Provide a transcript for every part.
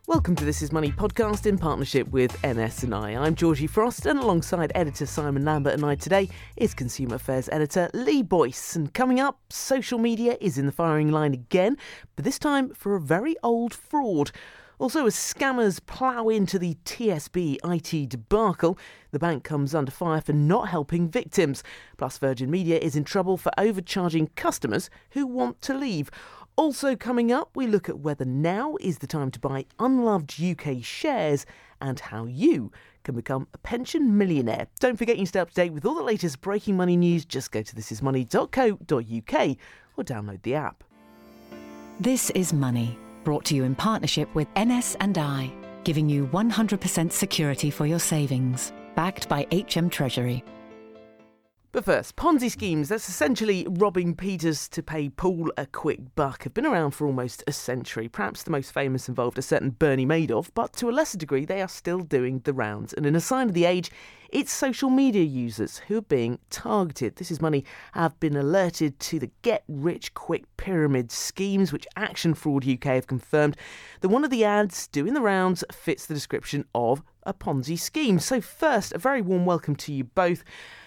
Welcome to This Is Money podcast in partnership with NS&I. I'm Georgie Frost, and alongside editor Simon Lambert and I today is Consumer Affairs editor Lee Boyce. And coming up, social media is in the firing line again, but this time for a very old fraud. Also, as scammers plough into the TSB IT debacle, the bank comes under fire for not helping victims. Plus, Virgin Media is in trouble for overcharging customers who want to leave. Also coming up, we look at whether now is the time to buy unloved UK shares and how you can become a pension millionaire. Don't forget you can stay up to date with all the latest breaking money news. Just go to thisismoney.co.uk or download the app. This is Money, brought to you in partnership with NS&I, giving you 100% security for your savings, backed by HM Treasury. But first, Ponzi schemes, that's essentially robbing Peters to pay Paul a quick buck, have been around for almost a century. Perhaps the most famous involved a certain Bernie Madoff, but to a lesser degree they are still doing the rounds. And in a sign of the age, it's social media users who are being targeted. This Is Money have been alerted to the get-rich-quick pyramid schemes, which Action Fraud UK have confirmed that one of the ads doing the rounds fits the description of a Ponzi scheme. So first, a very warm welcome to you both.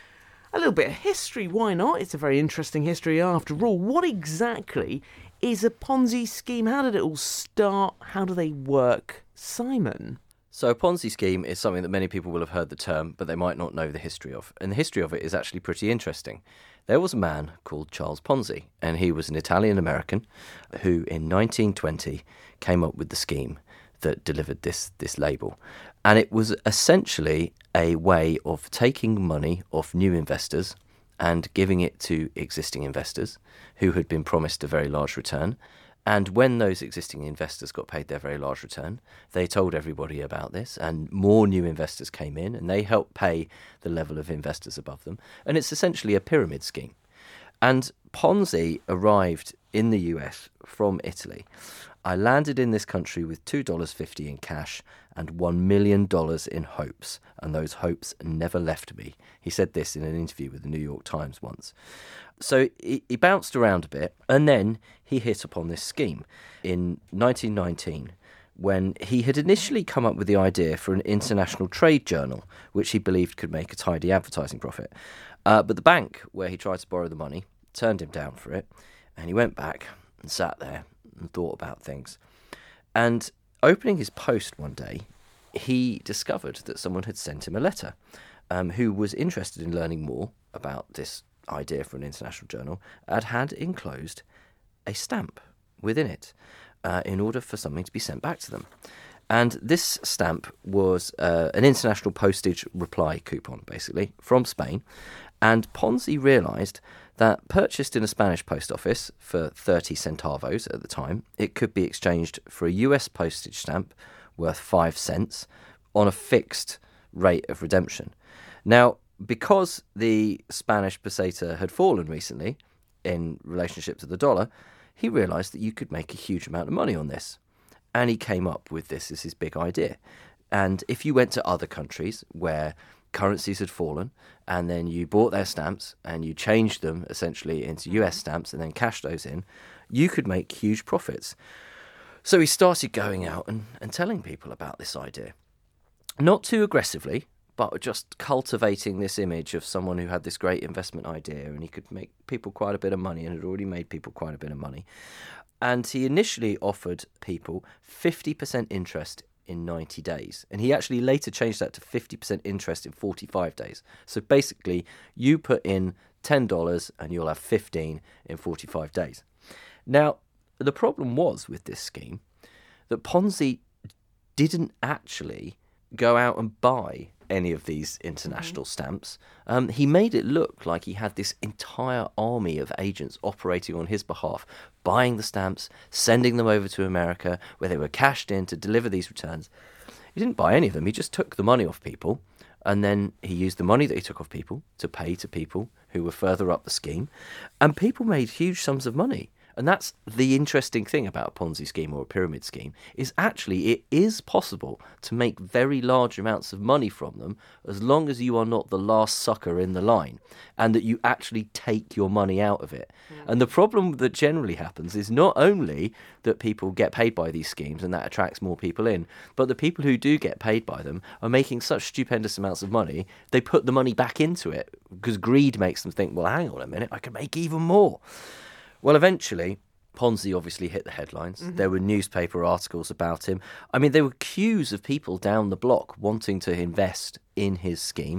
A little bit of history, why not? It's a very interesting history after all. What exactly is a Ponzi scheme? How did it all start? How do they work? Simon? So a Ponzi scheme is something that many people will have heard the term, but they might not know the history of. And the history of it is actually pretty interesting. There was a man called Charles Ponzi, and he was an Italian-American who in 1920 came up with the scheme that delivered this label. And it was essentially a way of taking money off new investors and giving it to existing investors who had been promised a very large return. And when those existing investors got paid their very large return, they told everybody about this, and more new investors came in, and they helped pay the level of investors above them. And it's essentially a pyramid scheme. And Ponzi arrived in the US from Italy. I landed in this country with $2.50 in cash and $1 million in hopes, and those hopes never left me. He said this in an interview with the New York Times once. So he bounced around a bit, and then he hit upon this scheme in 1919, when he had initially come up with the idea for an international trade journal, which he believed could make a tidy advertising profit. But the bank where he tried to borrow the money turned him down for it, and he went back and sat there and thought about things. And opening his post one day, he discovered that someone had sent him a letter who was interested in learning more about this idea for an international journal and had enclosed a stamp within it in order for something to be sent back to them. And this stamp was an international postage reply coupon, basically, from Spain. And Ponzi realised that purchased in a Spanish post office for 30 centavos at the time, it could be exchanged for a US postage stamp worth 5 cents on a fixed rate of redemption. Now, because the Spanish peseta had fallen recently in relationship to the dollar, he realised that you could make a huge amount of money on this. And he came up with this as his big idea. And if you went to other countries where currencies had fallen, and then you bought their stamps and you changed them essentially into US stamps and then cashed those in, you could make huge profits. So he started going out and telling people about this idea. Not too aggressively, but just cultivating this image of someone who had this great investment idea and he could make people quite a bit of money and had already made people quite a bit of money. And he initially offered people 50% interest in 90 days. And he actually later changed that to 50% interest in 45 days. So basically, you put in $10 and you'll have 15 in 45 days. Now, the problem was with this scheme that Ponzi didn't actually go out and buy any of these international stamps. He made it look like he had this entire army of agents operating on his behalf, buying the stamps, sending them over to America, where they were cashed in to deliver these returns. He didn't buy any of them. He just took the money off people, and then he used the money that he took off people to pay to people who were further up the scheme, and people made huge sums of money. And that's the interesting thing about a Ponzi scheme or a pyramid scheme, is actually it is possible to make very large amounts of money from them as long as you are not the last sucker in the line and that you actually take your money out of it. And the problem that generally happens is not only that people get paid by these schemes and that attracts more people in, but the people who do get paid by them are making such stupendous amounts of money, they put the money back into it because greed makes them think, well, hang on a minute, I can make even more. Well, eventually, Ponzi obviously hit the headlines. There were newspaper articles about him. I mean, there were queues of people down the block wanting to invest in his scheme.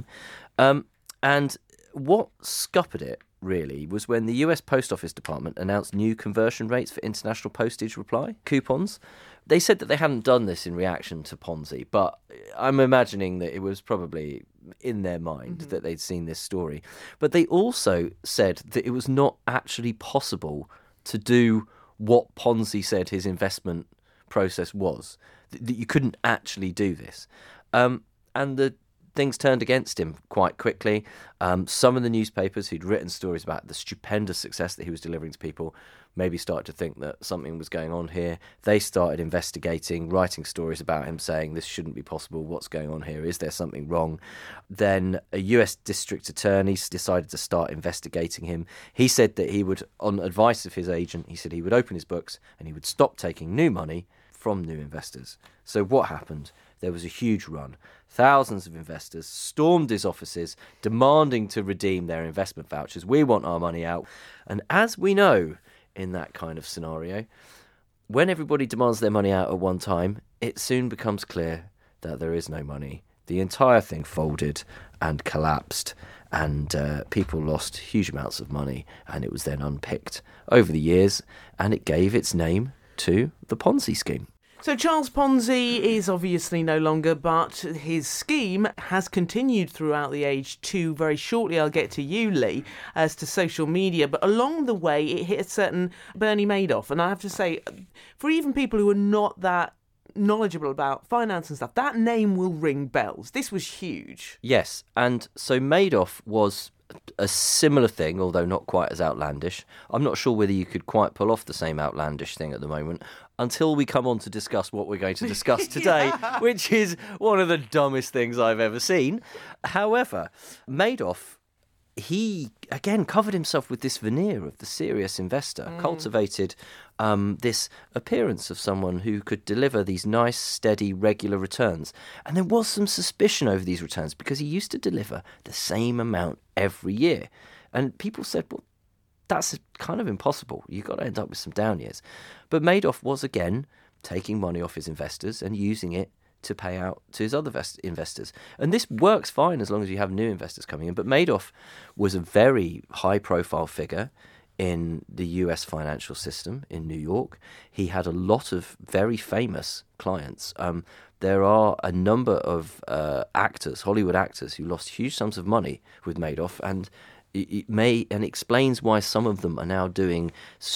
And what scuppered it, really, was when the US Post Office Department announced new conversion rates for international postage reply coupons. They said that they hadn't done this in reaction to Ponzi, but I'm imagining that it was probably in their mind that they'd seen this story. But they also said that it was not actually possible to do what Ponzi said his investment process was, that you couldn't actually do this. And the things turned against him quite quickly. Some of the newspapers who'd written stories about the stupendous success that he was delivering to people maybe started to think that something was going on here. They started investigating, writing stories about him, saying this shouldn't be possible, what's going on here, is there something wrong? Then a US district attorney decided to start investigating him. He said that he would, on advice of his agent, he said he would open his books and he would stop taking new money from new investors. So what happened? There was a huge run. Thousands of investors stormed his offices, demanding to redeem their investment vouchers. We want our money out. And as we know, in that kind of scenario, when everybody demands their money out at one time, it soon becomes clear that there is no money. The entire thing folded and collapsed, and people lost huge amounts of money, and it was then unpicked over the years, and it gave its name to the Ponzi scheme. So Charles Ponzi is obviously no longer, but his scheme has continued throughout the age to, very shortly I'll get to you, Lee, as to social media. But along the way, it hit a certain Bernie Madoff. And I have to say, for even people who are not that knowledgeable about finance and stuff, that name will ring bells. This was huge. Yes, and so Madoff was a similar thing, although not quite as outlandish. I'm not sure whether you could quite pull off the same outlandish thing at the moment until we come on to discuss what we're going to discuss today, which is one of the dumbest things I've ever seen. However, Madoff, he, again, covered himself with this veneer of the serious investor, cultivated this appearance of someone who could deliver these nice, steady, regular returns. And there was some suspicion over these returns because he used to deliver the same amount every year. And people said, well, that's kind of impossible. You've got to end up with some down years. But Madoff was, again, taking money off his investors and using it to pay out to his other investors. And this works fine as long as you have new investors coming in. But Madoff was a very high-profile figure in the US financial system in New York. He had a lot of very famous clients. There are a number of actors, Hollywood actors, who lost huge sums of money with Madoff, and it explains why some of them are now doing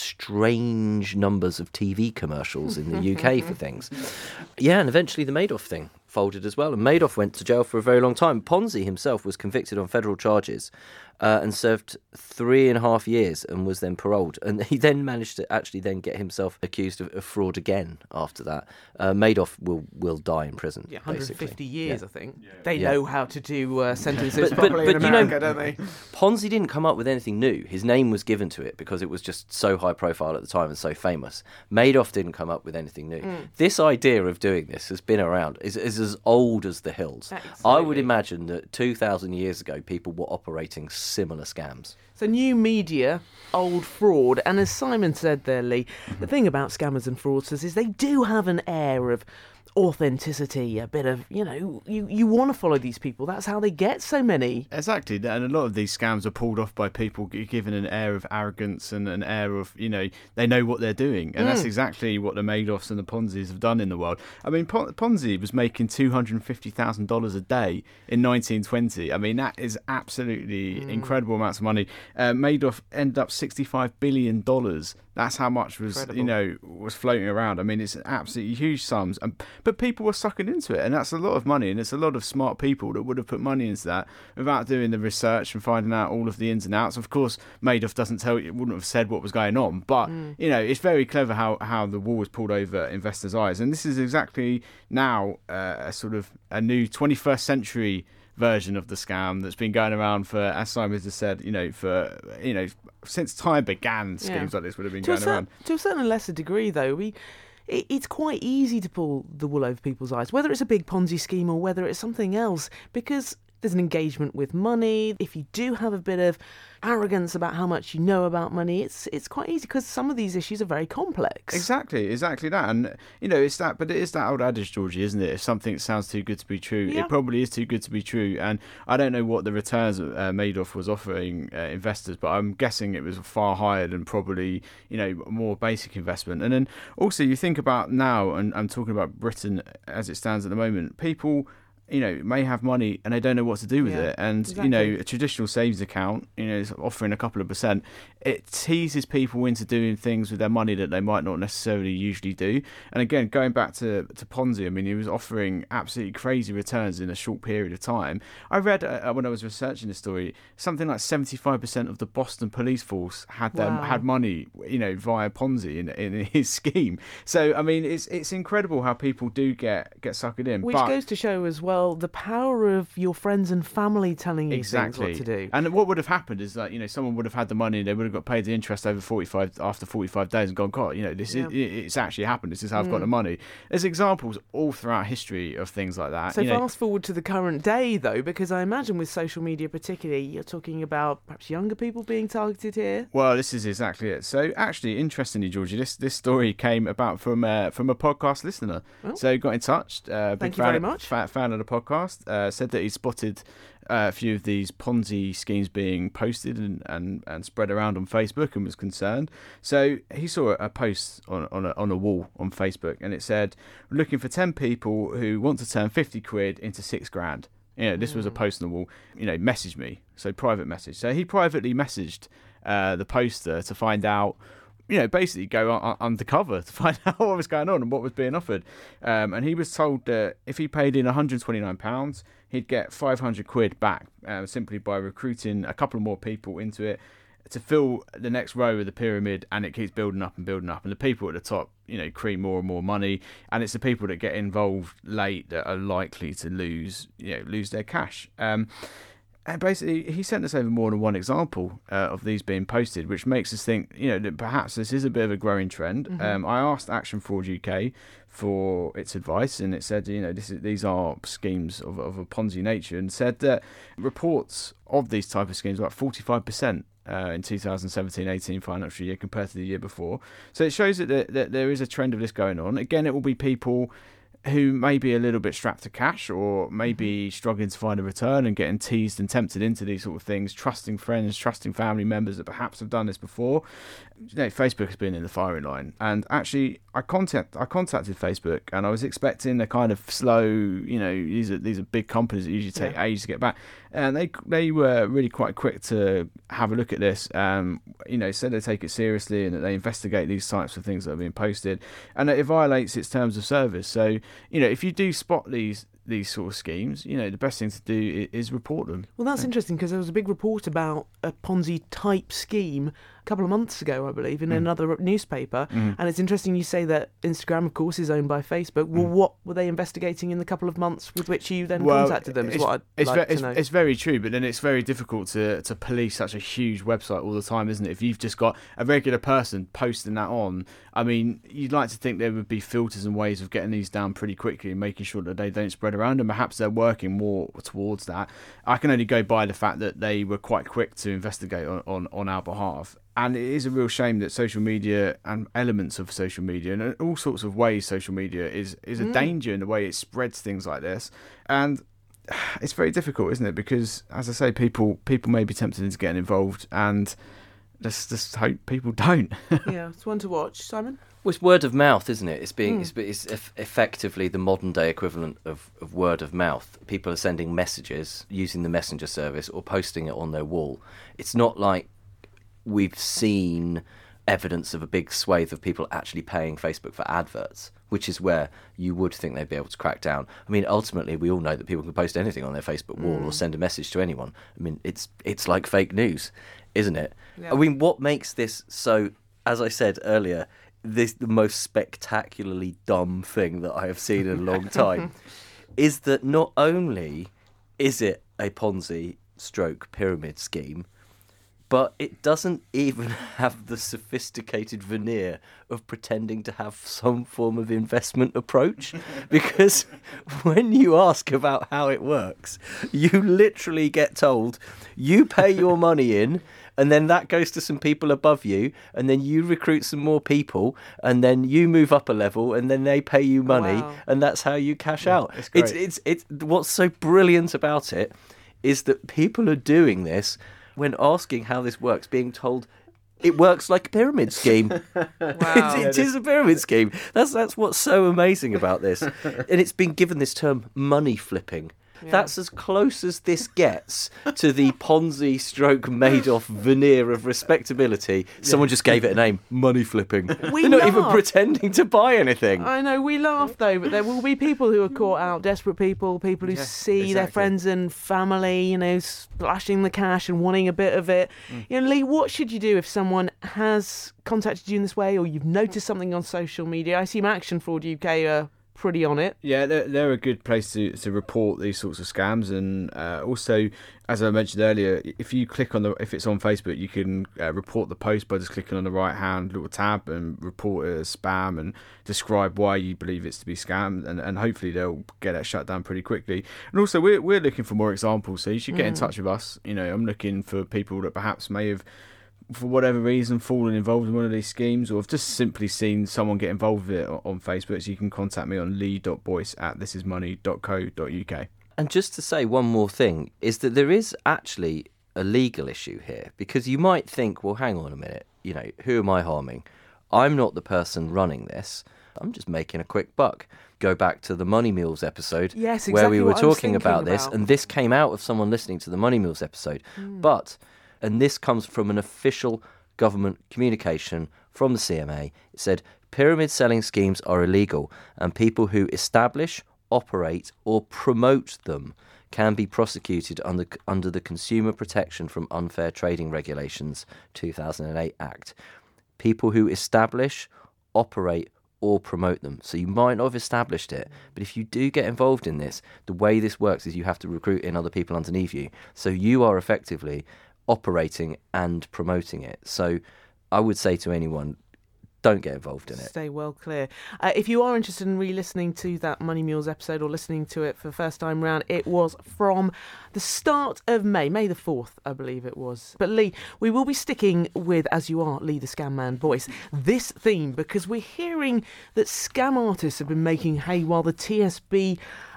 strange numbers of TV commercials in the UK for things. Yeah, and eventually the Madoff thing folded as well, and Madoff went to jail for a very long time. Ponzi himself was convicted on federal charges and served 3.5 years and was then paroled. And he then managed to actually then get himself accused of fraud again after that. Madoff will die in prison. Yeah, 150 basically. years, Yeah. I think. They know how to do sentences But properly in America, you know, don't they? Ponzi didn't come up with anything new. His name was given to it because it was just so high profile at the time and so famous. Madoff didn't come up with anything new. This idea of doing this has been around, is as old as the hills. Absolutely. I would imagine that 2,000 years ago, people were operating similar scams. So new media, old fraud, and as Simon said there, Lee, the thing about scammers and fraudsters is they do have an air of authenticity, a bit of, you want to follow these people. That's how they get so many. Exactly, and a lot of these scams are pulled off by people given an air of arrogance and an air of, they know what they're doing. And that's exactly what the Madoffs and the Ponzis have done in the world. I mean, Ponzi was making $250,000 a day in 1920. I mean, that is absolutely incredible amounts of money. Madoff ended up $65 billion That's how much was Incredible. was floating around. I mean, it's absolutely huge sums, but people were sucking into it, and that's a lot of money, and it's a lot of smart people that would have put money into that without doing the research and finding out all of the ins and outs. Of course, Madoff doesn't tell you, wouldn't have said what was going on, but it's very clever how the wool was pulled over investors' eyes, and this is exactly now a sort of a new 21st century version of the scam that's been going around for, as Simon has said, since time began. Schemes like this would have been going around. To a certain lesser degree, though, it's quite easy to pull the wool over people's eyes, whether it's a big Ponzi scheme or whether it's something else, because there's an engagement with money. If you do have a bit of arrogance about how much you know about money, it's quite easy, because some of these issues are very complex. Exactly that. And it's that, but it is that old adage, Georgie, isn't it? If something sounds too good to be true, it probably is too good to be true. And I don't know what the returns Madoff was offering investors, but I'm guessing it was far higher than probably more basic investment. And then also you think about now, and I'm talking about Britain as it stands at the moment, people may have money and they don't know what to do with it. And, exactly. A traditional savings account, is offering a couple of %. It teases people into doing things with their money that they might not necessarily usually do. And again, going back to Ponzi, I mean, he was offering absolutely crazy returns in a short period of time. I read when I was researching the story, something like 75% of the Boston police force had money, via Ponzi in his scheme. So, I mean, it's incredible how people do get sucked in. Which goes to show as well the power of your friends and family telling you things what to do. And what would have happened is that someone would have had the money, they would have got paid the interest after 45 days and gone, God, it's actually happened. This is how I've got the money. There's examples all throughout history of things like that. So fast forward to the current day, though, because I imagine with social media particularly, you're talking about perhaps younger people being targeted here. Well, this is exactly it. So actually, interestingly, Georgie, this story came about from a podcast listener. Oh. So got in touch. Thank you very much. Fan of the podcast, said that he spotted a few of these Ponzi schemes being posted and spread around on Facebook and was concerned. So he saw a post on a wall on Facebook, and it said, looking for 10 people who want to turn 50 quid into $6,000. This was a post on the wall. Message me. So private message. So he privately messaged the poster to find out, basically go undercover to find out what was going on and what was being offered. And he was told that if he paid in £129, he'd get 500 quid back simply by recruiting a couple of more people into it to fill the next row of the pyramid, and it keeps building up and building up. And the people at the top, cream more and more money, and it's the people that get involved late that are likely to lose their cash. And basically, he sent us over more than one example of these being posted, which makes us think, that perhaps this is a bit of a growing trend. Mm-hmm. I asked Action Fraud UK for its advice, and it said, these are schemes of a Ponzi nature, and said that reports of these type of schemes are about 45% in 2017-18 financial year compared to the year before. So it shows that there is a trend of this going on. Again, it will be people who may be a little bit strapped to cash, or maybe struggling to find a return and getting teased and tempted into these sort of things, trusting friends, trusting family members that perhaps have done this before. Facebook has been in the firing line, and actually I contacted Facebook, and I was expecting a kind of slow, these are big companies that usually take ages to get back, and they were really quite quick to have a look at this. Said they take it seriously and that they investigate these types of things that are being posted, and that it violates its terms of service. So if you do spot these sort of schemes, the best thing to do is report them. Well, that's interesting, because there was a big report about a Ponzi type scheme a couple of months ago, I believe, in another newspaper. And it's interesting you say that Instagram, of course, is owned by Facebook. Well, what were they investigating in the couple of months with which you then contacted them? It's very true, but then it's very difficult to police such a huge website all the time, isn't it? If you've just got a regular person posting that on, I mean, you'd like to think there would be filters and ways of getting these down pretty quickly and making sure that they don't spread around, and perhaps they're working more towards that. I can only go by the fact that they were quite quick to investigate on our behalf. And it is a real shame that social media and elements of social media and all sorts of ways social media is a danger in the way it spreads things like this. And it's very difficult, isn't it? Because, as I say, people may be tempted into getting involved, and let's just hope people don't. Yeah, it's one to watch. Simon? Well, it's word of mouth, isn't it? It's effectively the modern day equivalent of word of mouth. People are sending messages using the messenger service or posting it on their wall. It's not like we've seen evidence of a big swathe of people actually paying Facebook for adverts, which is where you would think they'd be able to crack down. I mean, ultimately, we all know that people can post anything on their Facebook wall or send a message to anyone. I mean, it's like fake news, isn't it? Yeah. I mean, what makes this so, as I said earlier, this the most spectacularly dumb thing that I have seen in a long time is that not only is it a Ponzi stroke pyramid scheme, but it doesn't even have the sophisticated veneer of pretending to have some form of investment approach. Because when you ask about how it works, you literally get told, you pay your money in, and then that goes to some people above you, and then you recruit some more people, and then you move up a level, and then they pay you money, Wow. and that's how you cash out. it's great. It's what's so brilliant about it is that people are doing this when asking how this works, being told it works like a pyramid scheme. Wow. It is a pyramid scheme. That's what's so amazing about this. And it's been given this term money flipping. That's as close as this gets to the Ponzi stroke Madoff veneer of respectability. Someone just gave it a name, money flipping. We They're not even laugh. pretending to buy anything. I know, we laugh though, but there will be people who are caught out, desperate people who see their exactly. friends and family, splashing the cash and wanting a bit of it. Lee, what should you do if someone has contacted you in this way, or you've noticed something on social media? I assume Action Fraud UK are pretty on it. Yeah, they're a good place to report these sorts of scams, and also, as I mentioned earlier, if you click on if it's on Facebook, you can report the post by just clicking on the right hand little tab and report it as spam and describe why you believe it's to be scam, and hopefully they'll get it shut down pretty quickly. And also, we're looking for more examples, so you should get in touch with us. I'm looking for people that perhaps may have, for whatever reason, fallen involved in one of these schemes, or have just simply seen someone get involved with it on Facebook. So you can contact me on lee.boyce@thisismoney.co.uk. And just to say one more thing, is that there is actually a legal issue here, because you might think, well, hang on a minute, who am I harming? I'm not the person running this. I'm just making a quick buck. Go back to the Money Mules episode, Yes, where we exactly were what I was talking thinking about this, about. and this came out of someone listening to the Money Mules episode. And this comes from an official government communication from the CMA. It said, pyramid selling schemes are illegal, and people who establish, operate or promote them can be prosecuted under the Consumer Protection from Unfair Trading Regulations 2008 Act. People who establish, operate or promote them. So you might not have established it, but if you do get involved in this, the way this works is you have to recruit in other people underneath you. So you are effectively operating and promoting it. So I would say to anyone, don't get involved in it. Stay well clear. If you are interested in re-listening to that Money Mules episode, or listening to it for the first time round, it was from the start of May the 4th, I believe it was. But Lee, we will be sticking with, as you are, Lee the Scam Man voice, this theme, because we're hearing that scam artists have been making hay while the TSB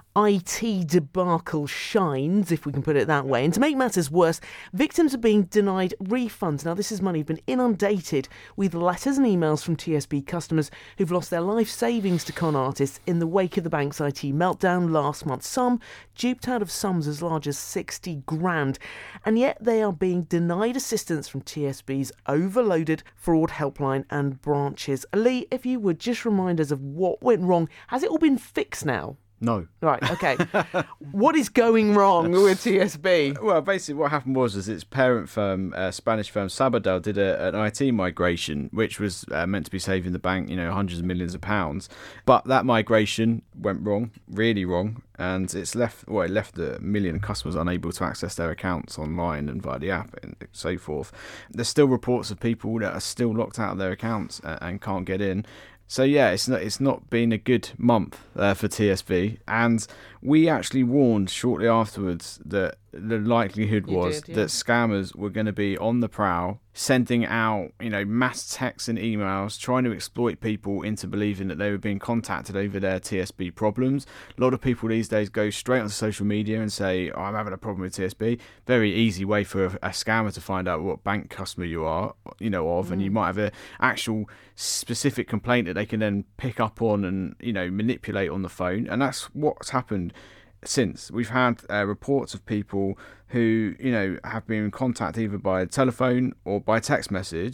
IT debacle shines, if we can put it that way. And to make matters worse, victims are being denied refunds. Now, this is money been inundated with letters and emails from TSB customers who've lost their life savings to con artists in the wake of the bank's IT meltdown last month. Some duped out of sums as large as 60 grand. And yet they are being denied assistance from TSB's overloaded fraud helpline and branches. Lee, if you would just remind us of what went wrong. Has it all been fixed now? No. Right, okay. What is going wrong with TSB? Well, basically what happened was its parent firm, Spanish firm Sabadell, did an IT migration, which was meant to be saving the bank, hundreds of millions of pounds. But that migration went wrong, really wrong, and it left a million customers unable to access their accounts online and via the app and so forth. There's still reports of people that are still locked out of their accounts and can't get in. So yeah, it's not been a good month for TSB, and we actually warned shortly afterwards that the likelihood was that scammers were going to be on the prowl, sending out mass texts and emails, trying to exploit people into believing that they were being contacted over their TSB problems. A lot of people these days go straight onto social media and say, "Oh, I'm having a problem with TSB." Very easy way for a scammer to find out what bank customer you are, and you might have an actual specific complaint that they can then pick up on and manipulate on the phone. And that's what's happened since. We've had reports of people who have been in contact either by telephone or by text message,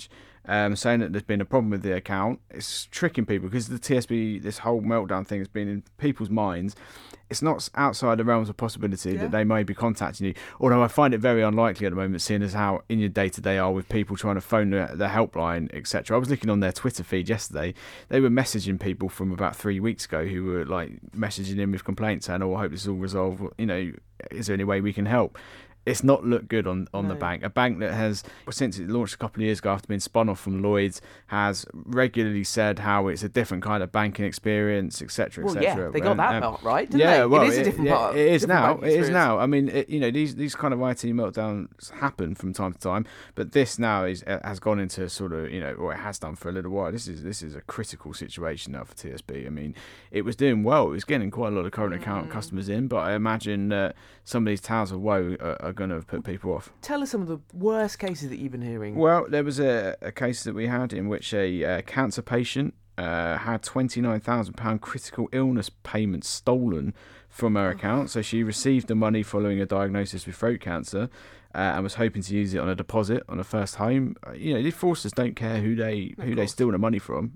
saying that there's been a problem with the account. It's tricking people because the TSB, this whole meltdown thing has been in people's minds. It's not outside the realms of possibility that they may be contacting you. Although I find it very unlikely at the moment, seeing as how in your day-to-day are with people trying to phone the helpline, etc. I was looking on their Twitter feed yesterday. They were messaging people from about 3 weeks ago who were like messaging in with complaints saying, "Oh, I hope this is all resolved. You know, is there any way we can help?" It's not looked good on the bank. A bank that has, since it launched a couple of years ago after being spun off from Lloyds, has regularly said how it's a different kind of banking experience, etc., Well, etc. yeah, they got that part right, didn't yeah, they? well, it is a different part. It is different now. banking It is experience. now. I mean, these kind of IT meltdowns happen from time to time, but this now has gone into sort of, or it has done for a little while. This is a critical situation now for TSB. I mean, it was doing well. It was getting quite a lot of current account customers in, but I imagine that some of these towers of woe are going to put people off. Tell us some of the worst cases that you've been hearing. Well, there was a case that we had in which a cancer patient had £29,000 critical illness payment stolen from her account. So she received the money following a diagnosis with throat cancer and was hoping to use it on a deposit on a first home. These fraudsters don't care who they steal the money from.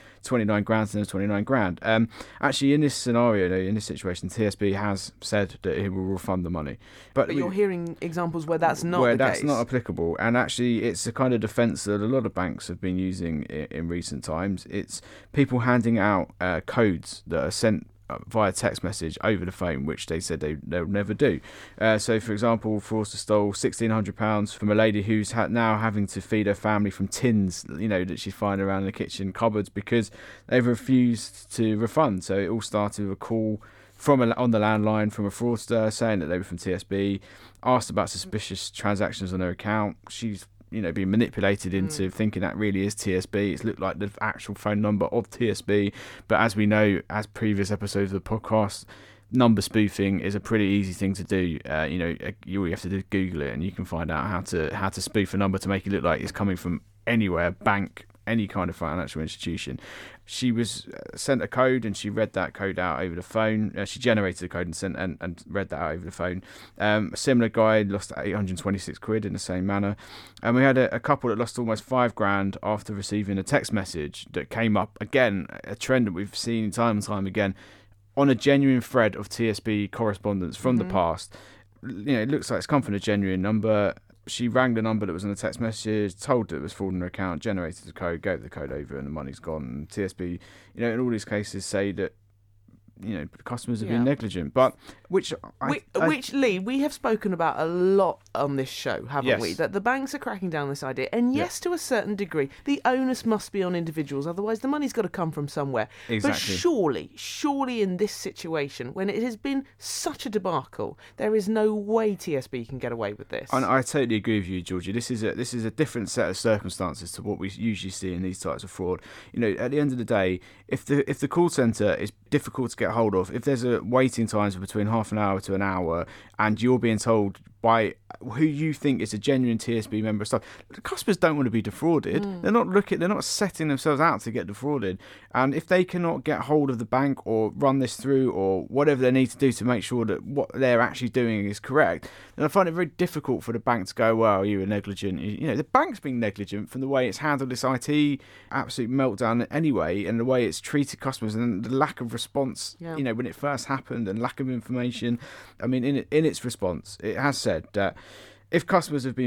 29 grand and 29 grand. Actually, in this scenario, in this situation, TSB has said that it will refund the money. But you're hearing examples where that's not where the that's case. not applicable. And actually, it's the kind of defence that a lot of banks have been using in recent times. It's people handing out codes that are sent via text message over the phone, which they said they'll never do. So, for example, fraudster stole £1,600 from a lady who's now having to feed her family from tins, that she's finding around the kitchen cupboards because they've refused to refund. So it all started with a call on the landline from a fraudster saying that they were from TSB, asked about suspicious transactions on her account. She's being manipulated into thinking that really is TSB. It's looked like the actual phone number of TSB, but as we know, as previous episodes of the podcast, number spoofing is a pretty easy thing to do. All you have to do is Google it, and you can find out how to spoof a number to make it look like it's coming from anywhere, bank, any kind of financial institution. She was sent a code, and she read that code out over the phone. She generated a code and sent and read that out over the phone. A similar guy lost £826 in the same manner, and we had a couple that lost almost £5,000 after receiving a text message that came up again, a trend that we've seen time and time again on a genuine thread of TSB correspondence from the past. It looks like it's come from a genuine number. She rang the number that was on the text message, told that it was fraud in her account, generated the code, gave the code over, and the money's gone. And TSB, in all these cases, say that customers have been negligent, but which Lee, we have spoken about a lot on this show, haven't we? Yes. That the banks are cracking down on this idea, and yes, to a certain degree, the onus must be on individuals. Otherwise, the money's got to come from somewhere. Exactly. But surely, in this situation, when it has been such a debacle, there is no way TSB can get away with this. And I totally agree with you, Georgie. This is a different set of circumstances to what we usually see in these types of fraud. At the end of the day, if the call centre is difficult to get hold of, if there's a waiting times of between half an hour to an hour, and you're being told by who you think is a genuine TSB member of staff, the customers don't want to be defrauded. They're not setting themselves out to get defrauded. And if they cannot get hold of the bank or run this through or whatever they need to do to make sure that what they're actually doing is correct, then I find it very difficult for the bank to go, well, you were negligent. The bank's been negligent from the way it's handled this IT absolute meltdown anyway, and the way it's treated customers and the lack of response, when it first happened, and lack of information. I mean, in its response, it has said that if customers have been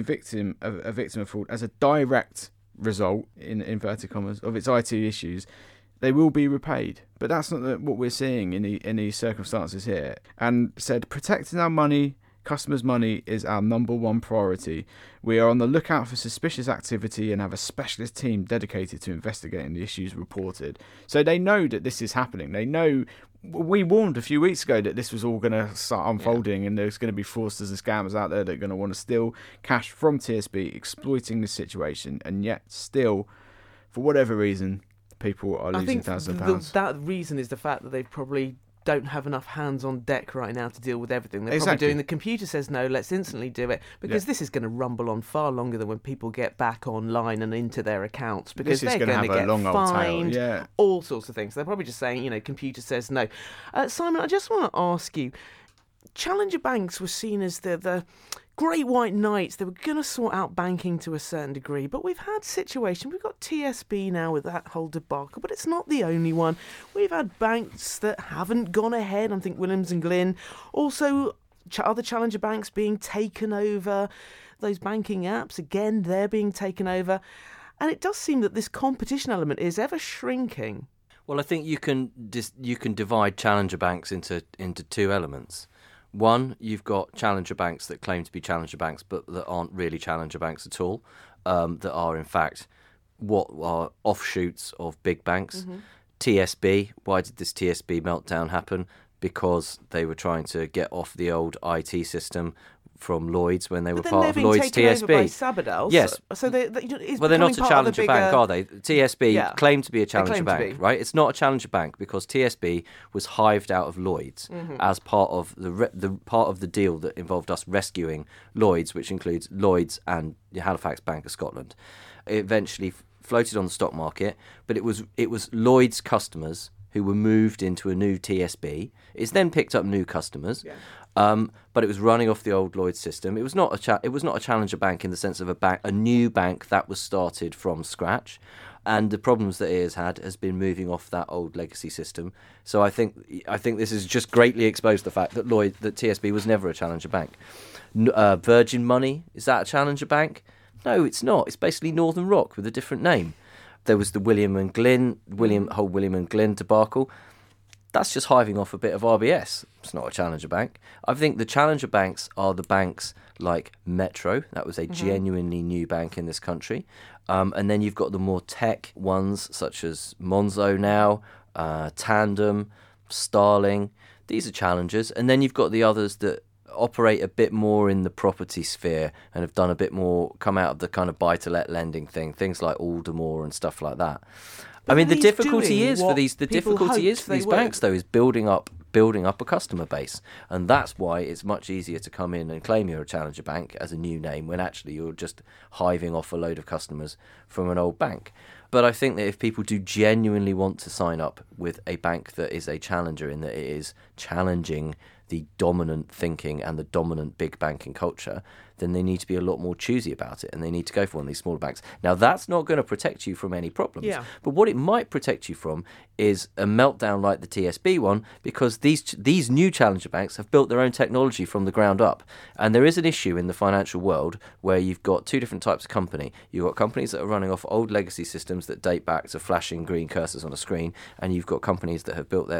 a victim of fraud as a direct result, in inverted commas, of its IT issues, they will be repaid. But that's not what we're seeing in these circumstances here. And said, protecting our money, customers' money, is our number one priority. We are on the lookout for suspicious activity and have a specialist team dedicated to investigating the issues reported. So they know that this is happening. They know. We warned a few weeks ago that this was all going to start unfolding, and there's going to be fraudsters and scammers out there that are going to want to steal cash from TSB, exploiting this situation, and yet still, for whatever reason, people are losing thousands of pounds. That reason is the fact that they've probably don't have enough hands on deck right now to deal with everything. They're probably doing the computer says no, let's instantly do it, because this is going to rumble on far longer than when people get back online and into their accounts, because they're going to get fined, all sorts of things. They're probably just saying, computer says no. Simon, I just want to ask you, Challenger banks were seen as the great white knights. They were going to sort out banking to a certain degree, but we've had situations. We've got TSB now with that whole debacle, but it's not the only one. We've had banks that haven't gone ahead. I think Williams and Glyn. Also, other challenger banks being taken over. Those banking apps, again, they're being taken over. And it does seem that this competition element is ever shrinking. Well, I think you can divide challenger banks into two elements. One, you've got challenger banks that claim to be challenger banks, but that aren't really challenger banks at all, that are in fact what are offshoots of big banks. Mm-hmm. TSB, why did this TSB meltdown happen? Because they were trying to get off the old IT system from Lloyds when they were part of Lloyds TSB. Over by Sabadell, yes. So they're not a challenger bank, are they? TSB claimed to be a challenger bank, right? It's not a challenger bank because TSB was hived out of Lloyds as part of the part of the deal that involved us rescuing Lloyds, which includes Lloyds and Halifax Bank of Scotland. It eventually floated on the stock market, but it was Lloyds customers who were moved into a new TSB. It's then picked up new customers. Yeah. But it was running off the old Lloyds system. It was not a challenger bank in the sense of a new bank that was started from scratch, and the problems that it has had has been moving off that old legacy system. So I think this has just greatly exposed the fact that TSB was never a challenger bank. Virgin Money, is that a challenger bank? No, it's not. It's basically Northern Rock with a different name. There was the William and Glyn debacle. That's just hiving off a bit of RBS. It's not a challenger bank. I think the challenger banks are the banks like Metro. That was a genuinely new bank in this country. And then you've got the more tech ones such as Monzo now, Tandem, Starling. These are challengers. And then you've got the others that operate a bit more in the property sphere and have done a bit more, come out of the kind of buy-to-let lending thing, things like Aldermore and stuff like that. But I mean, the difficulty is for these banks, though, is building up a customer base, and that's why it's much easier to come in and claim you're a challenger bank as a new name when actually you're just hiving off a load of customers from an old bank. But I think that if people do genuinely want to sign up with a bank that is a challenger, in that it is challenging the dominant thinking and the dominant big banking culture, then they need to be a lot more choosy about it, and they need to go for one of these smaller banks. Now, that's not going to protect you from any problems, but what it might protect you from is a meltdown like the TSB one, because these new challenger banks have built their own technology from the ground up. And there is an issue in the financial world where you've got two different types of company. You've got companies that are running off old legacy systems that date back to flashing green cursors on a screen, and you've got companies that have built their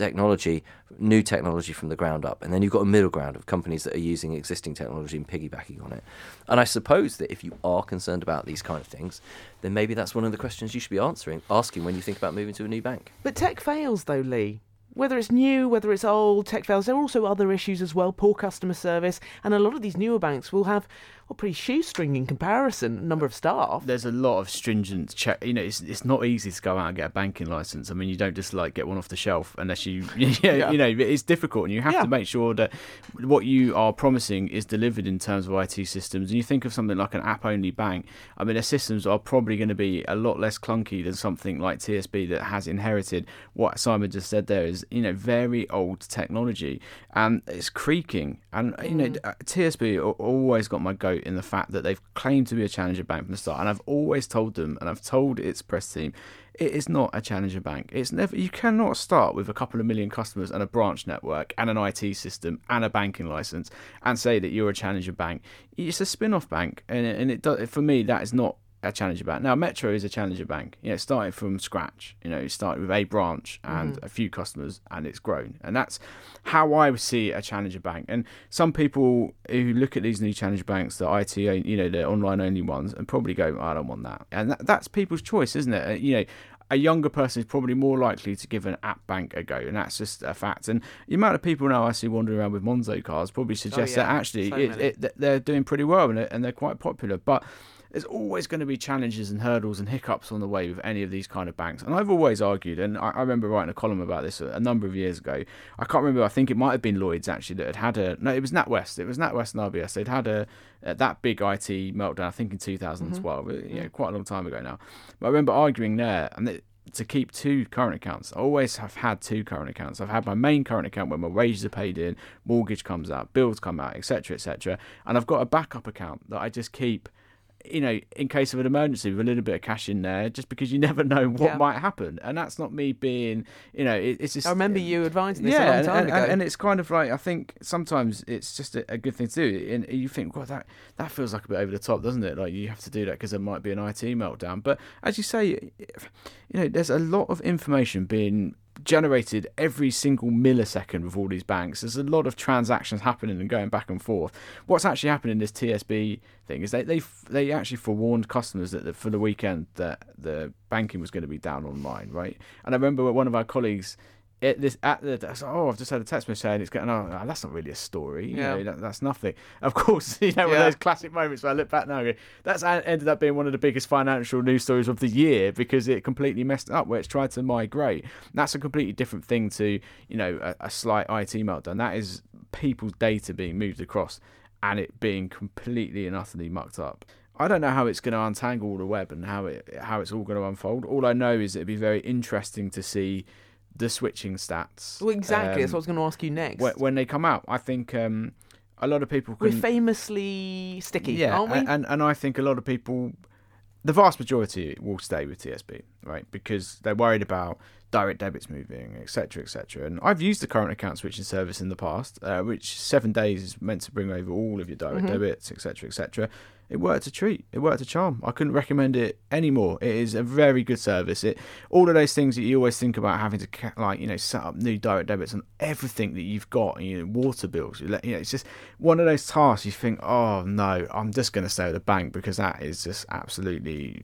new technology from the ground up. And then you've got a middle ground of companies that are using existing technology and piggybacking on it. And I suppose that if you are concerned about these kind of things, then maybe that's one of the questions you should be asking when you think about moving to a new bank. But tech fails, though, Lee. Whether it's new, whether it's old, tech fails. There are also other issues as well, poor customer service, and a lot of these newer banks will have pretty shoestring in comparison, number of staff. There's a lot of stringent check. It's not easy to go out and get a banking license. I mean, you don't just get one off the shelf unless it's difficult, and you have to make sure that what you are promising is delivered in terms of IT systems. And you think of something like an app-only bank. I mean, their systems are probably going to be a lot less clunky than something like TSB that has inherited what Simon just said there is, very old technology, and it's creaking. And TSB always got my goat in the fact that they've claimed to be a challenger bank from the start, and I've always told them, and I've told its press team, it is not a challenger bank. It's never. You cannot start with a couple of million customers and a branch network and an IT system and a banking license and say that you're a challenger bank. It's a spin-off bank, and it does, for me, that is not a challenger bank. Now, Metro is a challenger bank. It started from scratch. It started with a branch and a few customers, and it's grown. And that's how I would see a challenger bank. And some people who look at these new challenger banks, the IT, the online only ones, and probably go, I don't want that. And that's people's choice, isn't it? A younger person is probably more likely to give an app bank a go, and that's just a fact. And the amount of people now I see wandering around with Monzo cards probably suggests that actually they're doing pretty well and they're quite popular. But there's always going to be challenges and hurdles and hiccups on the way with any of these kind of banks. And I've always argued, and I remember writing a column about this a number of years ago. I can't remember, I think it might have been Lloyds actually that had it was NatWest. It was NatWest and RBS. They'd had that big IT meltdown, I think in 2012, quite a long time ago now. But I remember arguing there, and to keep 2 current accounts. I always have had 2 current accounts. I've had my main current account where my wages are paid in, mortgage comes out, bills come out, etc., etc. And I've got a backup account that I just keep, in case of an emergency with a little bit of cash in there, just because you never know what might happen. And that's not me being, it's just... I remember you advising this a long time ago. And it's kind of like, I think sometimes it's just a good thing to do. And you think, well, that feels like a bit over the top, doesn't it? Like, you have to do that because there might be an IT meltdown. But as you say, there's a lot of information being generated every single millisecond with all these banks. There's a lot of transactions happening and going back and forth. What's actually happening in this TSB thing is they actually forewarned customers that for the weekend that the banking was going to be down online, right? And I remember one of our colleagues I've just had a text message saying it's going. Oh, that's not really a story. That's nothing. Of course, one of those classic moments where I look back now and go, that's ended up being one of the biggest financial news stories of the year because it completely messed up where it's tried to migrate. And that's a completely different thing to a slight IT meltdown. That is people's data being moved across and it being completely and utterly mucked up. I don't know how it's going to untangle the web and how it's all going to unfold. All I know is it'd be very interesting to see the switching stats. Well, exactly. That's what I was going to ask you next. When they come out, I think a lot of people We're famously sticky, aren't we? And I think a lot of people, the vast majority, will stay with TSB, right? Because they're worried about direct debits moving, etc., etc. And I've used the current account switching service in the past, which 7 days is meant to bring over all of your direct debits, etc., etc. It worked a treat. It worked a charm. I couldn't recommend it anymore. It is a very good service. All of those things that you always think about having to set up new direct debits on everything that you've got, water bills. It's just one of those tasks you think, oh no, I'm just going to stay with the bank because that is just absolutely,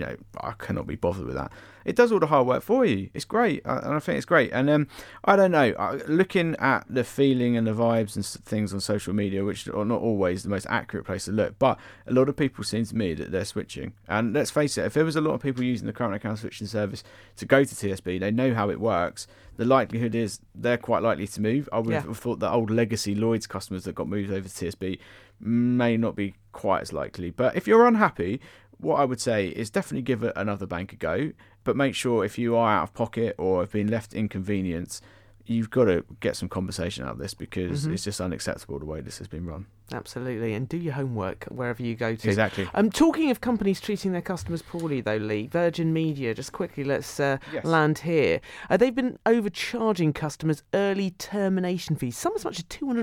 I cannot be bothered with that. It does all the hard work for you. It's great, and I think it's great. And I don't know, looking at the feeling and the vibes and things on social media, which are not always the most accurate place to look, but a lot of people seem to me that they're switching. And let's face it, if there was a lot of people using the current account switching service to go to TSB, they know how it works. The likelihood is they're quite likely to move. I would have thought that old legacy Lloyds customers that got moved over to TSB may not be quite as likely. But if you're unhappy, what I would say is definitely give it another bank a go, but make sure if you are out of pocket or have been left inconvenienced, you've got to get some conversation out of this because it's just unacceptable the way this has been run. Absolutely, and do your homework wherever you go to. Exactly. Talking of companies treating their customers poorly, though, Lee, Virgin Media, just quickly, let's land here. They've been overcharging customers early termination fees, some as much as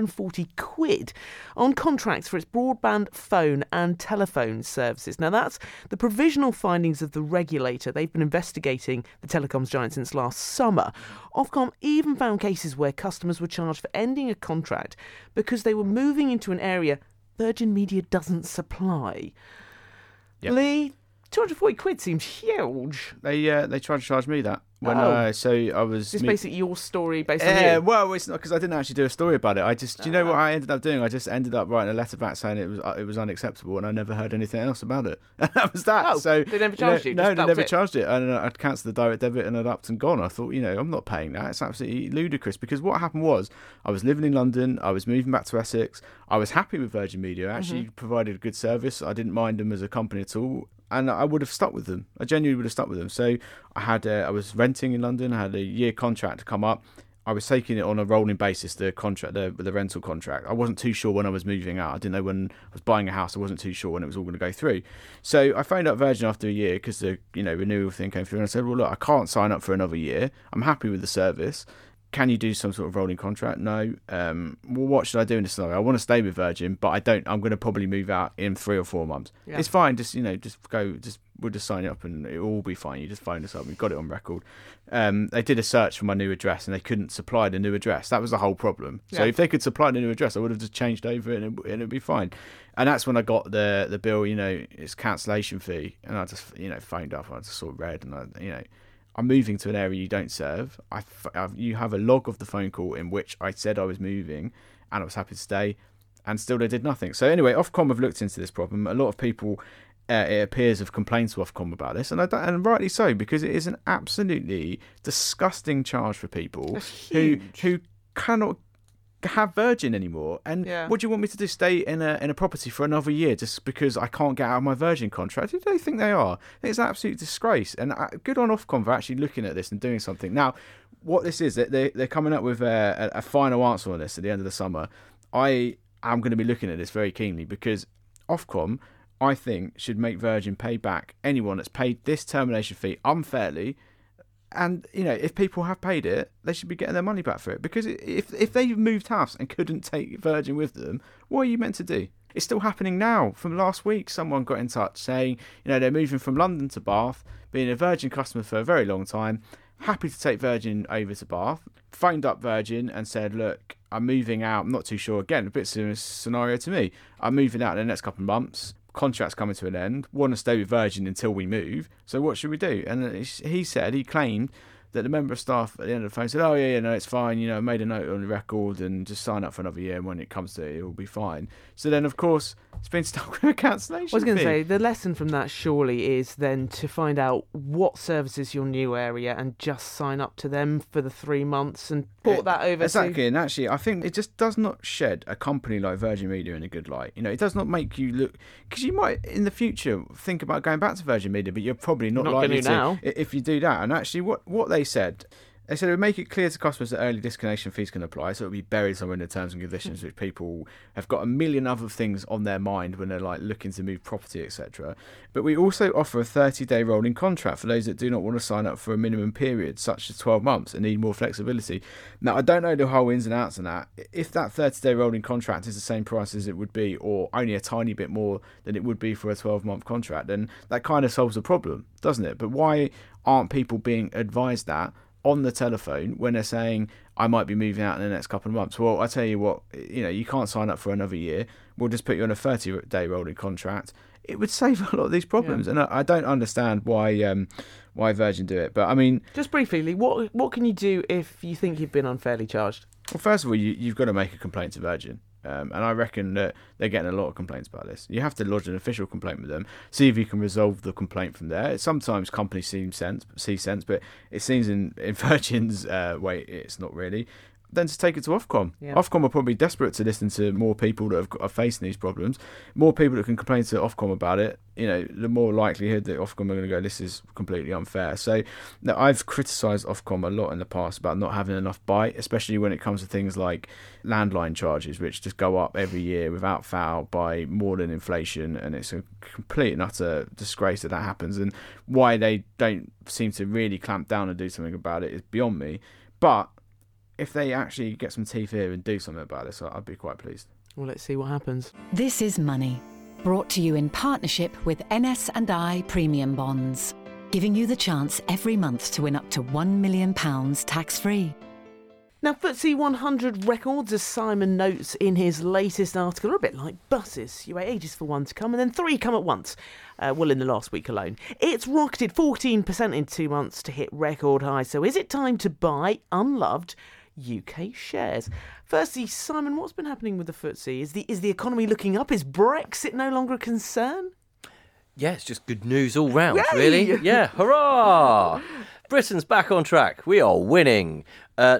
£240 on contracts for its broadband, phone and telephone services. Now, that's the provisional findings of the regulator. They've been investigating the telecoms giant since last summer. Ofcom even found cases where customers were charged for ending a contract because they were moving into an area Virgin Media doesn't supply. Yep. Lee, £240 seems huge. They tried to charge me that. So I was... Is this basically your story based on you? Well, it's not because I didn't actually do a story about it. Do you know what I ended up doing? I just ended up writing a letter back saying it was unacceptable and I never heard anything else about it. And that was that. Oh, so they never charged you? No, they never charged it. And I'd cancelled the direct debit and I'd upped and gone. I thought, I'm not paying that. It's absolutely ludicrous because what happened was I was living in London. I was moving back to Essex. I was happy with Virgin Media. I actually provided a good service. I didn't mind them as a company at all. And I would have stuck with them. I genuinely would have stuck with them. So I was renting in London. I had a year contract to come up. I was taking it on a rolling basis, the contract, the rental contract. I wasn't too sure when I was moving out. I didn't know when I was buying a house. I wasn't too sure when it was all going to go through. So I phoned up Virgin after a year because the renewal thing came through. And I said, well, look, I can't sign up for another year. I'm happy with the service. Can you do some sort of rolling contract? No. Well, what should I do in this scenario? I want to stay with Virgin, but I don't. I'm going to probably move out in 3 or 4 months. Yeah. It's fine. We'll just sign up and it'll all be fine. You just phone us up. We've got it on record. They did a search for my new address and they couldn't supply the new address. That was the whole problem. So if they could supply the new address, I would have just changed over and it'd be fine. And that's when I got the bill. It's cancellation fee, and I just phoned up. I just sort of read and I'm moving to an area you don't serve. You have a log of the phone call in which I said I was moving and I was happy to stay, and still they did nothing. So anyway, Ofcom have looked into this problem. A lot of people, it appears, have complained to Ofcom about this, and rightly so, because it is an absolutely disgusting charge for people who cannot have Virgin anymore. And what do you want me to do? Stay in a property for another year just because I can't get out of my Virgin contract? Who do they think they are? I think it's an absolute disgrace. And good on Ofcom for actually looking at this and doing something. Now, what this is, they're coming up with a final answer on this at the end of the summer. I am going to be looking at this very keenly because Ofcom, I think, should make Virgin pay back anyone that's paid this termination fee unfairly. And, if people have paid it, they should be getting their money back for it. Because if they moved house and couldn't take Virgin with them, what are you meant to do? It's still happening now. From last week, someone got in touch saying, they're moving from London to Bath, being a Virgin customer for a very long time, happy to take Virgin over to Bath, phoned up Virgin and said, look, I'm moving out. I'm not too sure. Again, a bit similar scenario to me. I'm moving out in the next couple of months. Contract's coming to an end, want to stay with Virgin until we move, so what should we do? And he claimed that the member of staff at the end of the phone said, oh yeah, no, it's fine, I made a note on the record and just sign up for another year, and when it comes to it, it will be fine. So then, of course, it's been stuck with a cancellation I was going to fee. say, the lesson from that surely is then to find out what services your new area and just sign up to them for the 3 months and port that over Exactly, and actually, I think it just does not shed a company like Virgin Media in a good light. It does not make you look... Because you might, in the future, think about going back to Virgin Media, but you're probably not likely to now. If you do that. And actually, what they said it would make it clear to customers that early disconnection fees can apply, so it would be buried somewhere in the terms and conditions, which people have got a million other things on their mind when they're looking to move property, etc. But we also offer a 30-day rolling contract for those that do not want to sign up for a minimum period, such as 12 months, and need more flexibility. Now, I don't know the whole ins and outs on that. If that 30-day rolling contract is the same price as it would be, or only a tiny bit more than it would be for a 12-month contract, then that kind of solves the problem, doesn't it? But why aren't people being advised that on the telephone when they're saying, I might be moving out in the next couple of months? Well, I tell you what, you can't sign up for another year. We'll just put you on a 30-day rolling contract. It would save a lot of these problems. And I don't understand why Virgin do it. But I mean... Just briefly, what can you do if you think you've been unfairly charged? Well, first of all, you've got to make a complaint to Virgin. And I reckon that they're getting a lot of complaints about this. You have to lodge an official complaint with them, see if you can resolve the complaint from there. Sometimes companies see sense, but it seems in Virgin's way it's not really. Then to take it to Ofcom. Yeah. Ofcom are probably desperate to listen to more people that are facing these problems. More people that can complain to Ofcom about it, the more likelihood that Ofcom are going to go, this is completely unfair. So now, I've criticised Ofcom a lot in the past about not having enough bite, especially when it comes to things like landline charges, which just go up every year without fail by more than inflation. And it's a complete and utter disgrace that happens. And why they don't seem to really clamp down and do something about it is beyond me. But if they actually get some teeth here and do something about this, I'd be quite pleased. Well, let's see what happens. This is Money, brought to you in partnership with NS&I Premium Bonds, giving you the chance every month to win up to £1 million tax-free. Now, FTSE 100 records, as Simon notes in his latest article, are a bit like buses. You wait ages for one to come and then 3 come at once. In the last week alone. It's rocketed 14% in 2 months to hit record highs. So is it time to buy unloved UK shares? Firstly, Simon, what's been happening with the FTSE? Is the economy looking up? Is Brexit no longer a concern? Yeah, it's just good news all round, Yay! really. Yeah, hurrah! Britain's back on track. We are winning. No.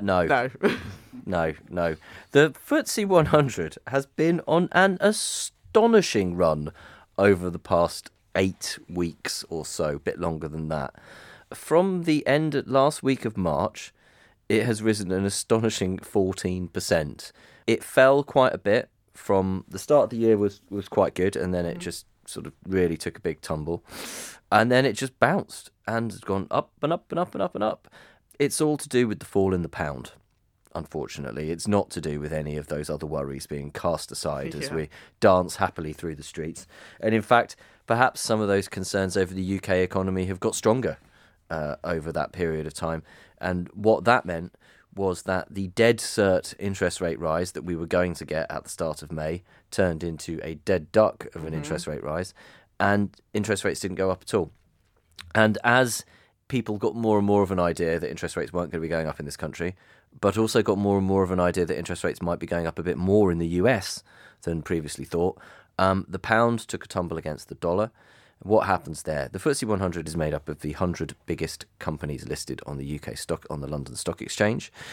No. The FTSE 100 has been on an astonishing run over the past 8 weeks or so, a bit longer than that. From the end of last week of March, it has risen an astonishing 14%. It fell quite a bit from the start of the year was quite good, and then it just sort of really took a big tumble. And then it just bounced and has gone up and up and up and up and up. It's all to do with the fall in the pound, unfortunately. It's not to do with any of those other worries being cast aside as we dance happily through the streets. And in fact, perhaps some of those concerns over the UK economy have got stronger over that period of time. And what that meant was that the dead cert interest rate rise that we were going to get at the start of May turned into a dead duck of an interest rate rise, and interest rates didn't go up at all. And as people got more and more of an idea that interest rates weren't going to be going up in this country, but also got more and more of an idea that interest rates might be going up a bit more in the US than previously thought, the pound took a tumble against the dollar. What happens there? The FTSE 100 is made up of the 100 biggest companies listed on the UK stock, on the London Stock Exchange.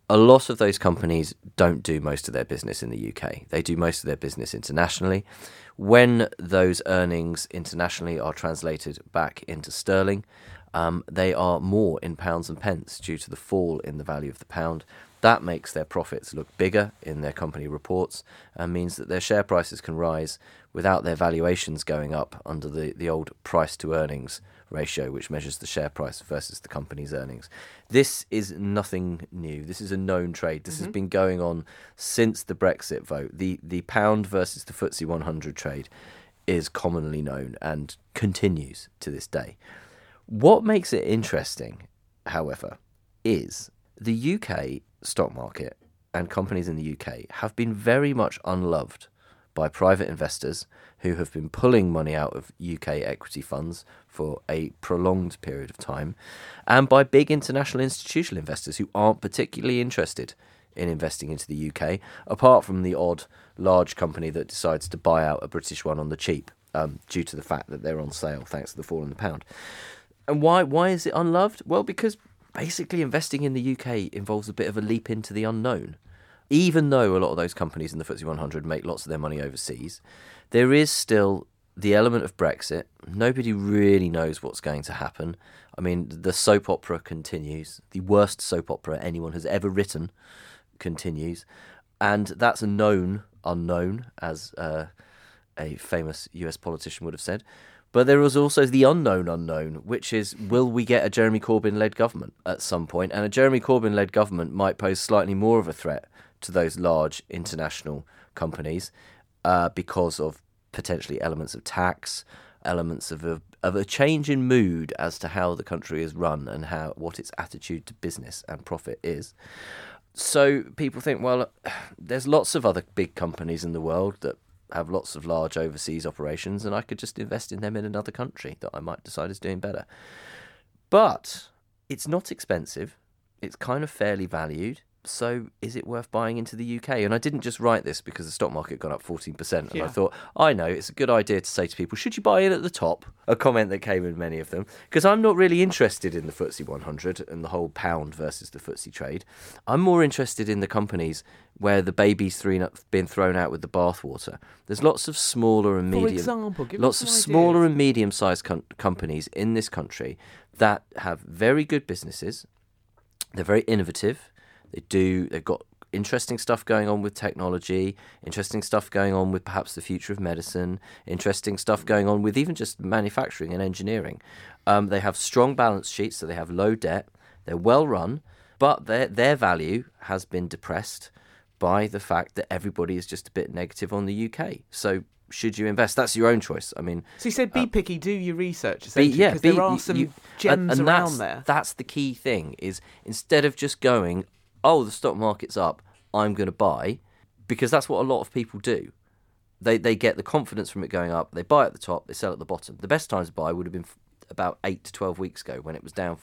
A lot of those companies don't do most of their business in the UK. They do most of their business internationally. When those earnings internationally are translated back into sterling, they are more in pounds and pence due to the fall in the value of the pound. That makes their profits look bigger in their company reports and means that their share prices can rise without their valuations going up under the old price to earnings ratio, which measures the share price versus the company's earnings. This is nothing new. This is a known trade. This has been going on since the Brexit vote. The pound versus the FTSE 100 trade is commonly known and continues to this day. What makes it interesting, however, is the UK stock market and companies in the UK have been very much unloved by private investors who have been pulling money out of UK equity funds for a prolonged period of time, and by big international institutional investors who aren't particularly interested in investing into the UK, apart from the odd large company that decides to buy out a British one on the cheap due to the fact that they're on sale thanks to the fall in the pound. And why is it unloved? Well, because basically investing in the UK involves a bit of a leap into the unknown. Even though a lot of those companies in the FTSE 100 make lots of their money overseas, there is still the element of Brexit. Nobody really knows what's going to happen. I mean, the soap opera continues. The worst soap opera anyone has ever written continues. And that's a known unknown, as a famous US politician would have said. But there is also the unknown, which is, will we get a Jeremy Corbyn-led government at some point? And a Jeremy Corbyn-led government might pose slightly more of a threat to those large international companies because of potentially elements of tax, elements of a change in mood as to how the country is run and what its attitude to business and profit is. So people think, well, there's lots of other big companies in the world that have lots of large overseas operations, and I could just invest in them in another country that I might decide is doing better. But it's not expensive. It's kind of fairly valued. So is it worth buying into the UK? And I didn't just write this because the stock market got up 14%. And I thought, I know, it's a good idea to say to people, should you buy in at the top? A comment that came in many of them. Because I'm not really interested in the FTSE 100 and the whole pound versus the FTSE trade. I'm more interested in the companies where the baby's been thrown out with the bathwater. There's lots of smaller and medium... For example, give lots of smaller and medium-sized companies in this country that have very good businesses. They're very innovative. They've got interesting stuff going on with technology, interesting stuff going on with perhaps the future of medicine, interesting stuff going on with even just manufacturing and engineering. They have strong balance sheets, so they have low debt. They're well run, but their value has been depressed by the fact that everybody is just a bit negative on the UK. So should you invest? That's your own choice. I mean, so you said be picky, do your research, essentially, because there are some gems and around there. That's the key thing, is instead of just going, oh, the stock market's up, I'm going to buy, because that's what a lot of people do. They get the confidence from it going up, they buy at the top, they sell at the bottom. The best times to buy would have been about 8 to 12 weeks ago when it was down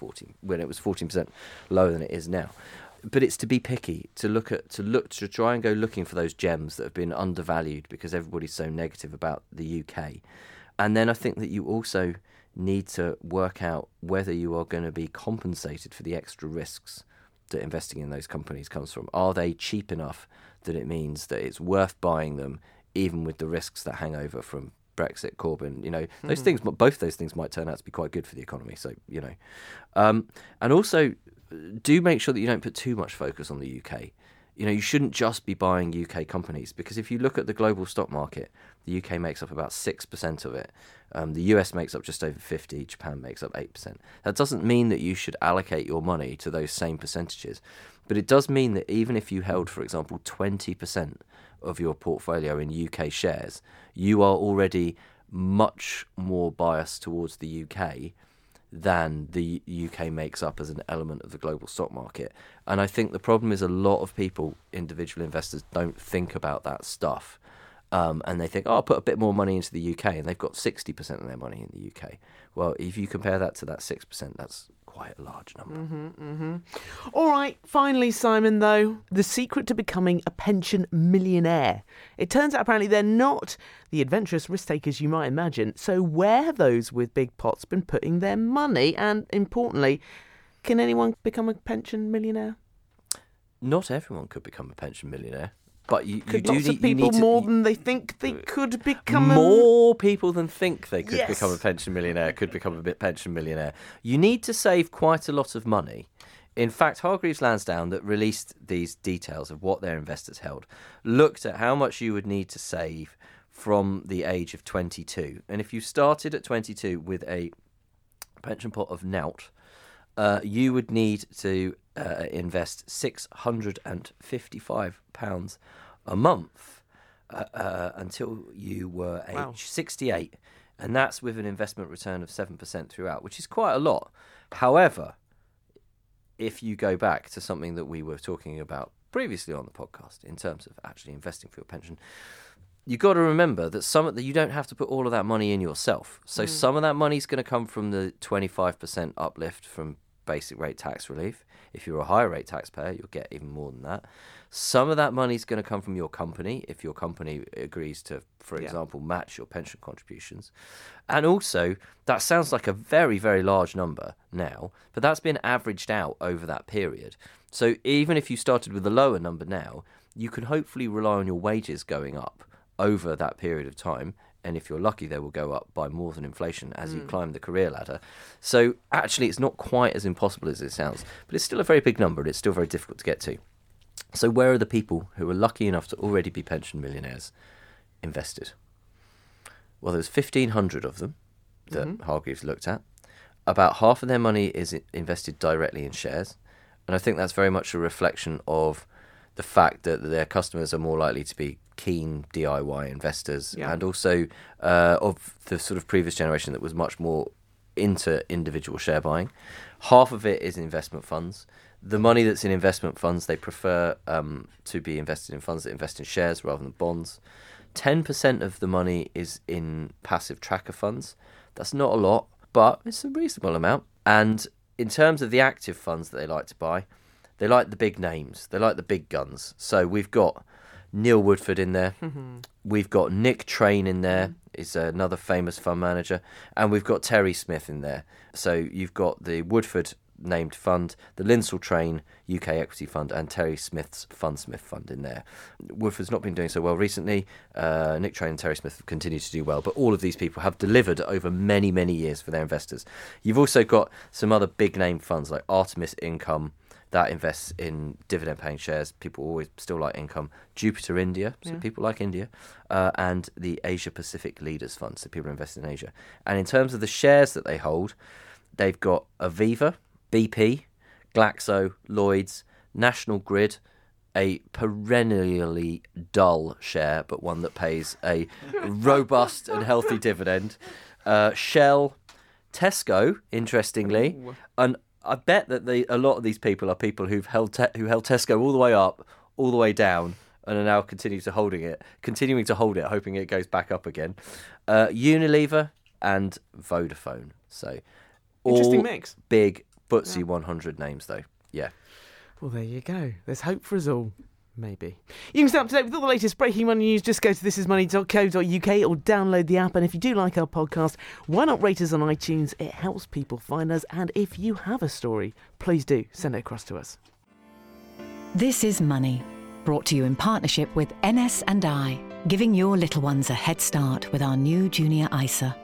14% lower than it is now. But it's to be picky, to try and go looking for those gems that have been undervalued because everybody's so negative about the UK. And then I think that you also need to work out whether you are going to be compensated for the extra risks that investing in those companies comes from. Are they cheap enough that it means that it's worth buying them, even with the risks that hang over from Brexit, Corbyn? You know, those things, both those things might turn out to be quite good for the economy. So, you know, and also do make sure that you don't put too much focus on the UK. You know, you shouldn't just be buying UK companies, because if you look at the global stock market, the UK makes up about 6% of it. The US makes up just over 50%, Japan makes up 8%. That doesn't mean that you should allocate your money to those same percentages, but it does mean that even if you held, for example, 20% of your portfolio in UK shares, you are already much more biased towards the UK than the UK makes up as an element of the global stock market. And I think the problem is a lot of people, individual investors, don't think about that stuff. And they think, I'll put a bit more money into the UK, and they've got 60% of their money in the UK. Well, if you compare that to that 6%, that's quite a large number. All right, finally, Simon, though, the secret to becoming a pension millionaire. It turns out apparently they're not the adventurous risk takers you might imagine. So where have those with big pots been putting their money? And importantly, can anyone become a pension millionaire? Not everyone could become a pension millionaire. But you Could do lots need, of people you need to, more than they think they could become more people than think they could Yes. become a pension millionaire could become a pension millionaire. You need to save quite a lot of money. In fact, Hargreaves Lansdown, that released these details of what their investors held, looked at how much you would need to save from the age of 22. And if you started at 22 with a pension pot of nout, you would need to invest £655 a month until you were age 68. And that's with an investment return of 7% throughout, which is quite a lot. However, if you go back to something that we were talking about previously on the podcast in terms of actually investing for your pension, you've got to remember that you don't have to put all of that money in yourself. So some of that money is going to come from the 25% uplift from basic rate tax relief. If you're a higher rate taxpayer, you'll get even more than that. Some of that money is going to come from your company if your company agrees to, for example, match your pension contributions. And also, that sounds like a very, very large number now, but that's been averaged out over that period. So even if you started with a lower number now, you can hopefully rely on your wages going up over that period of time. And if you're lucky, they will go up by more than inflation as you climb the career ladder. So actually, it's not quite as impossible as it sounds, but it's still a very big number and it's still very difficult to get to. So where are the people who are lucky enough to already be pension millionaires invested? Well, there's 1,500 of them that Hargreaves looked at. About half of their money is invested directly in shares. And I think that's very much a reflection of the fact that their customers are more likely to be keen DIY investors and also of the sort of previous generation that was much more into individual share buying. Half of it is investment funds. The money that's in investment funds, they prefer to be invested in funds that invest in shares rather than bonds. 10% of the money is in passive tracker funds. That's not a lot, but it's a reasonable amount. And in terms of the active funds that they like to buy, they like the big names. They like the big guns. So we've got Neil Woodford in there. We've got Nick Train in there. Is another famous fund manager. And we've got Terry Smith in there. So you've got the Woodford named fund, the Linsell Train UK Equity Fund, and Terry Smith's Fundsmith Fund in there. Woodford's not been doing so well recently. Nick Train and Terry Smith have continued to do well, but all of these people have delivered over many, many years for their investors. You've also got some other big name funds like Artemis Income, that invests in dividend-paying shares. People always still like income. Jupiter India, so people like India. And the Asia Pacific Leaders Fund, so people invest in Asia. And in terms of the shares that they hold, they've got Aviva, BP, Glaxo, Lloyds, National Grid, a perennially dull share, but one that pays a robust and healthy dividend. Shell, Tesco, interestingly, and I bet that a lot of these people are people who held Tesco all the way up, all the way down, and are now continuing to hold it, hoping it goes back up again. Unilever and Vodafone. So Interesting all mix. Big FTSE 100 names, though. Yeah. Well, there you go. There's hope for us all. Maybe. You can stay up to date with all the latest breaking money news. Just go to thisismoney.co.uk or download the app. And if you do like our podcast, why not rate us on iTunes? It helps people find us. And if you have a story, please do send it across to us. This is Money, brought to you in partnership with NS&I, giving your little ones a head start with our new Junior ISA.